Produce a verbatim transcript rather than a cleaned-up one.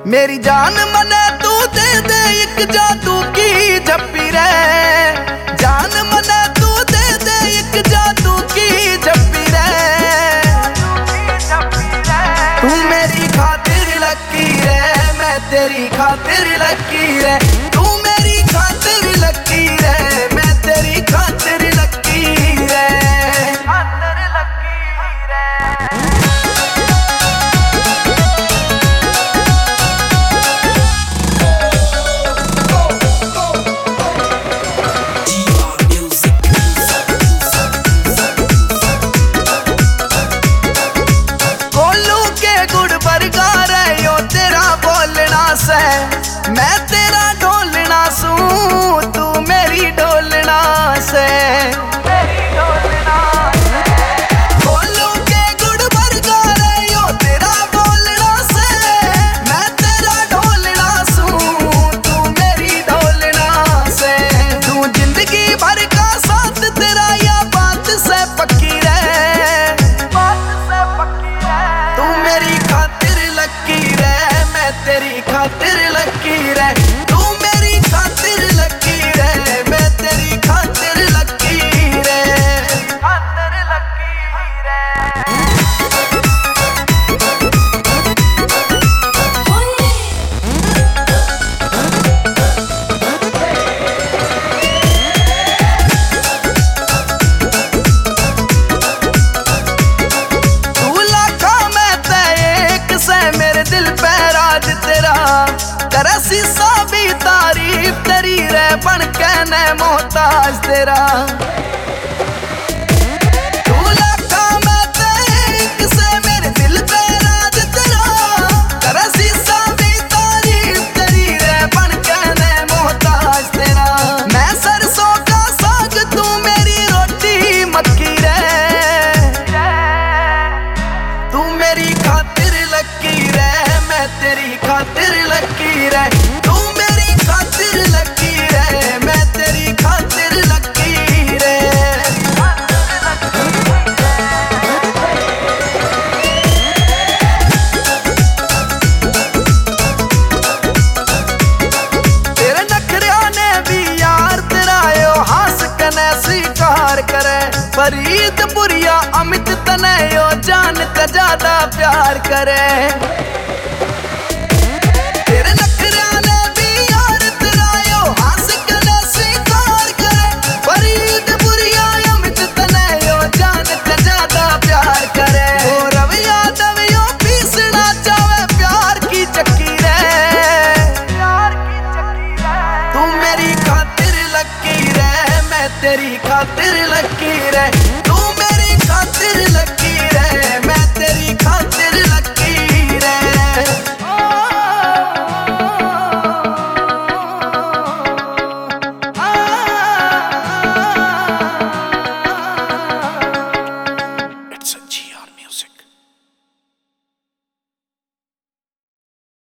मेरी जान मने तू दे दे एक जादू की झप्पी रे। जान मने तू दे दे एक जादू की झप्पी रे। तू मेरी खातिर लकी रे, मैं तेरी खातिर लकी रे। तू मेरी खातिर लकी रे, मैं तेरी खातिर लकी रे। खातिर लकी रे। मैं तेरा ढोलना सूं, तू मेरी ढोलना से। मेरी ढोलना से बोलू के गुड़ बरगा रे यो तेरा बोलना से। मैं तेरा ढोलना सूं, तू मेरी ढोलना से। तू जिंदगी भर का साथ तेरा या बात से पक्की रे। बात से पक्की रे। तू मेरी खातिर लकी रे, मैं तेरी खातिर लकी रे। तू मेरी खातिर लकी रे, मैं तेरी खातिर लकी रे। खातिर लकी रे। तू लाखा मैं ते एक से, मेरे दिल पे राज तेरा। करे शीशा भी तारीफ तेरी रे, बन के न मोहताज तेरा। तू लाखा मैं ते एक से, मेरे दिल पे राज तेरा। करे शीशा भी तारीफ तेरी रे, बन के न मोहताज तेरा। मैं सरसों का साग, तू मेरी रोटी मक्की रे। तू मेरी खातिर लकी रे, मैं तेरी खातिर लकी रे। तू मेरी खातिर लकी रे, मैं तेरी खातिर लकी रे। तेरे नखरिया ने भी यार तेरा यो हास कने स्वीकार करे। फरीद पुरिया अमित तने यो जान का ज्यादा प्यार करे।